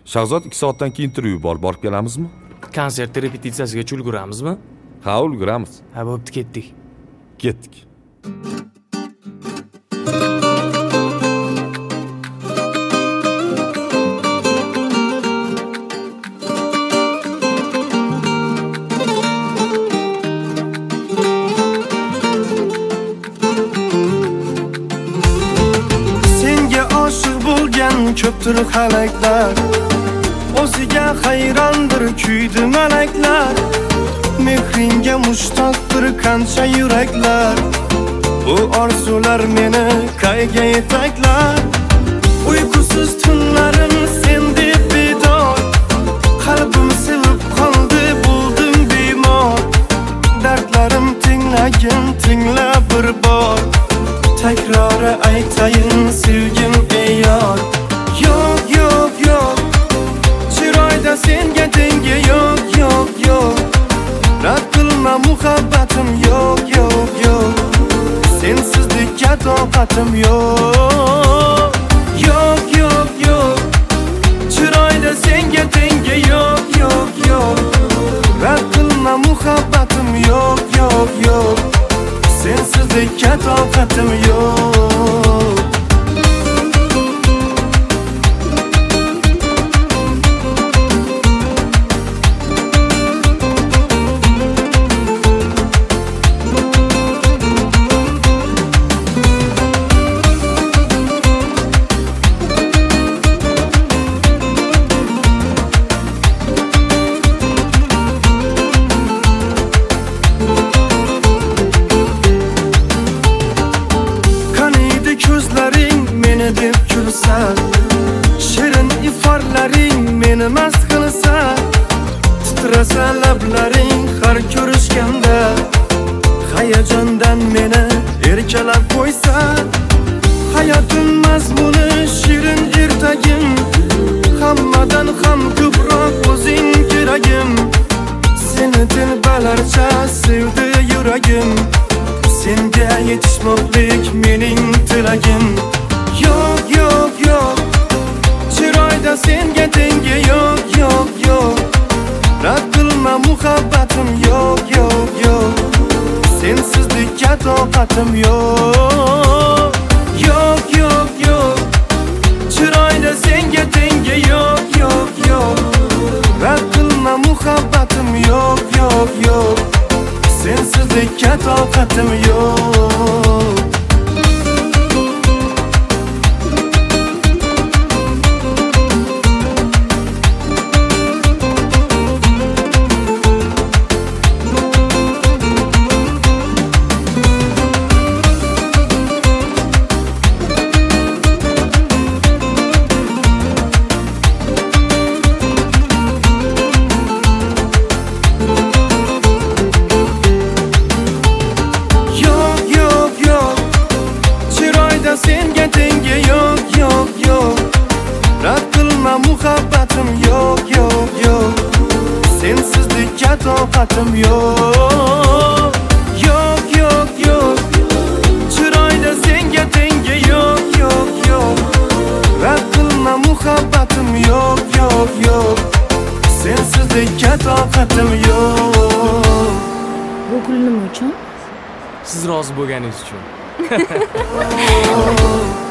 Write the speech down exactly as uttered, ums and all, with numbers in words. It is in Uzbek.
Shahzod ikki soatdan keyin intervyu bor, borib kelamizmi? Konsertni repetitsiyasigacha ulguramizmi? Ha, ulguramiz. Ha, bo'pti, ketdik. Ketdik. Ko'ptir xalaqlar, o'ziga hayrondir kuydi malaklar. Mehringga mushtoqdir qancha yuraklar. Bu orzular meni qayga yetaklar. Uyqusiz tunlarim sen deb bedor. Qalbim sevib qoldi, bo'ldim bemor. Dardlarim tinglagin, tingla bir bor. Takrori aytayin sevgim ey yor. Yo'q, yo'q, yo'q, chiroyda senga tengi yo'q, yo'q, yo'q. Rad qilma muhabbatim yo'q, yo'q, yo'q. Sensizlikka toqatim yo'q. Yo'q, yo'q, yo'q, chiroyda senga tengi yo'q, yo'q, yo'q. Rad qilma muhabbatim yo'q, yo'q, yo'q. Sensizlikka toqatim yo'q. Deb kulsa, shirin iforlaring meni mast qilsa, titrasa lablaring har ko'rishganda, hayajondan meni erkalab qo'ysa, hayotim mazmuni shirin ertagim, hammadan ham ko'proq o'zing keragim. Seni dilbalarcha sevdi yuragim, senga yetishmoqlik mening tilagim. Yo'q, yo'q, yo'q, chiroyda senga tengi yo'q, yo'q, yo'q. Rad qilma muhabbatim yo'q, yo'q, yo'q. Sensizlikka toqatim yo'q. Yo'q, yo'q, yo'q, chiroyda senga tengi yo'q, yo'q, yo'q. Rad qilma muhabbatim yo'q, yo'q, yo'q. Sensizlikka toqatim yo'q. Senga tengi yo'q, yo'q, yo'q. Rad qilma muhabbatim yo'q, yo'q, yo'q. Sensizlikka toqatim yo'q. Yo'q, yo'q, yo'q, chiroyda senga tengi yo'q, yo'q, yo'q. Rad qilma muhabbatim yo'q, yo'q, yo'q. Sensizlikka toqatim yo'q. Bu gul nima uchun? Siz rozi bo'lganingiz uchun. Oh